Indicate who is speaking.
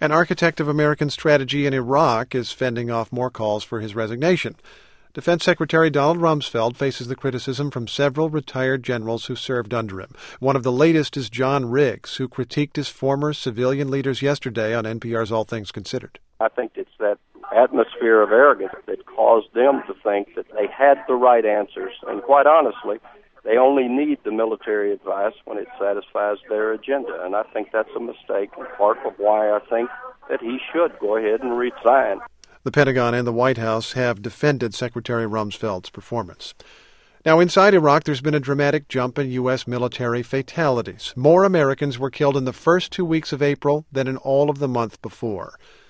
Speaker 1: An architect of American strategy in Iraq is fending off more calls for his resignation. Defense Secretary Donald Rumsfeld faces the criticism from several retired generals who served under him. One of the latest is John Riggs, who critiqued his former civilian leaders yesterday on NPR's All Things Considered.
Speaker 2: I think it's that atmosphere of arrogance that caused them to think that they had the right answers. And quite honestly, they only need the military advice when it satisfies their agenda. And I think that's a mistake, and part of why I think that he should go ahead and resign.
Speaker 1: The Pentagon and the White House have defended Secretary Rumsfeld's performance. Now, inside Iraq, there's been a dramatic jump in U.S. military fatalities. More Americans were killed in the first 2 weeks of April than in all of the month before.